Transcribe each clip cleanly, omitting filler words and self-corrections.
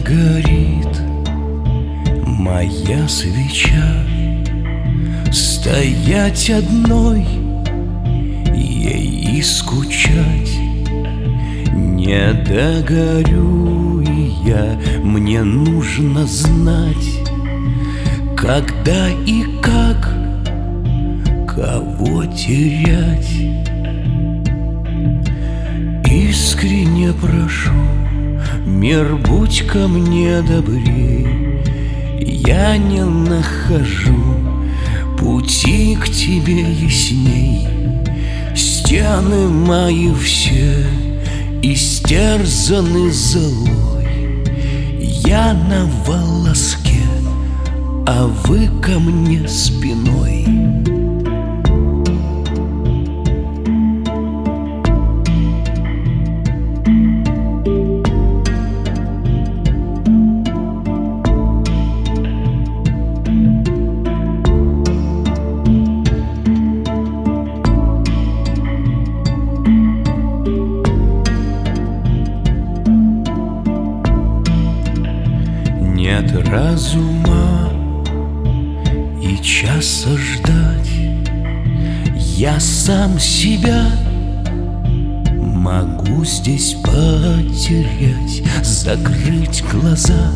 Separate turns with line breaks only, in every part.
горит моя свеча, стоять одной ей и скучать. Не догорю и я, мне нужно знать, когда и как, кого терять. Искренне прошу, мир, будь ко мне добрей. Я не нахожу пути к тебе ясней. Стены мои все истерзаны золой. Я на волоске, а вы ко мне спиной. Нет разума и часа ждать. Я сам себя могу здесь потерять, закрыть глаза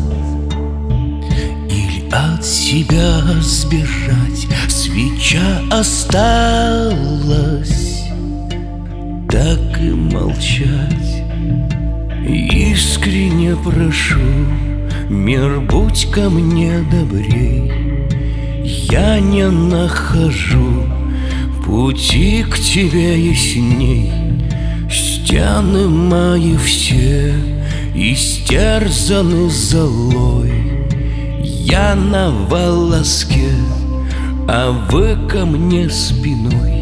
или от себя сбежать. Свеча осталась, так и молчать. Искренне прошу, мир, будь ко мне добрей. Я не нахожу пути к тебе ясней. Стены мои все истерзаны золой. Я на волоске, а вы ко мне спиной.